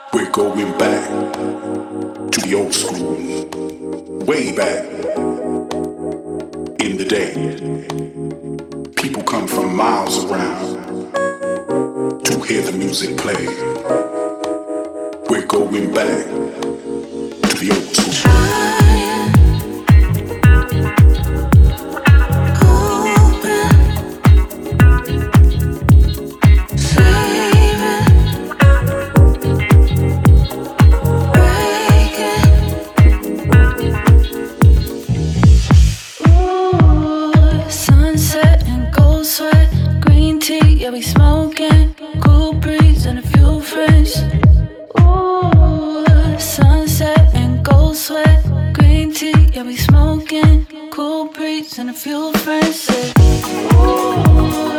We're going back to the old school, way back in the day. People come from miles around to hear the music play. We're going back to the old school. Yeah, we smoking, cool breeze and a few friends. Ooh, sunset and gold sweat, green tea. Yeah, we smoking, cool breeze and a few friends. Say, ooh.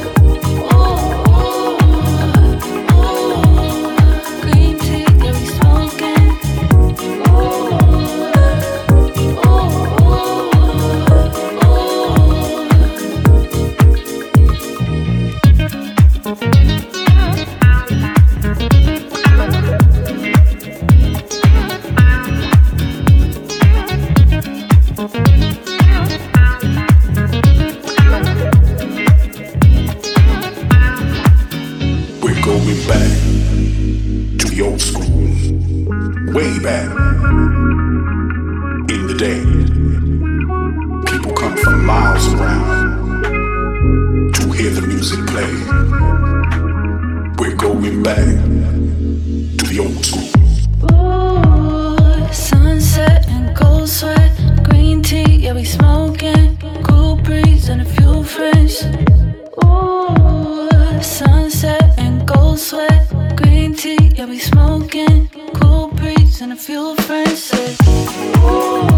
Going back to the old school, way back in the day. People come from miles around to hear the music play. We're going back to the old school. Ooh, sunset and gold sweat, green tea. Yeah, we smoking, cool breeze and a few friends. Ooh, sunset and gold sweat, green tea. Yeah, we smoking, cool breeze and a few friends. Say, ooh.